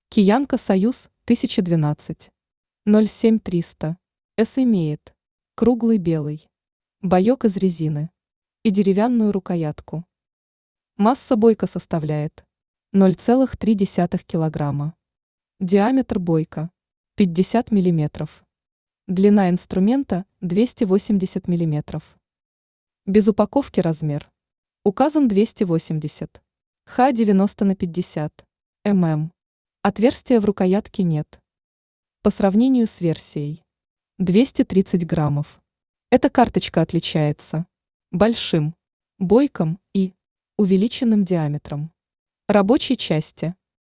Киянка Союз 1012. 07300. С имеет круглый белый боек из резины и деревянную рукоятку. Масса бойка составляет 0,3 килограмма. Диаметр бойка 50 миллиметров. Длина инструмента 280 миллиметров. Без упаковки размер. Указан 280. Х 90 на 50 мм. Отверстия в рукоятке нет. По сравнению с версией 230 граммов. Эта карточка отличается большим бойком и увеличенным диаметром. Рабочие части.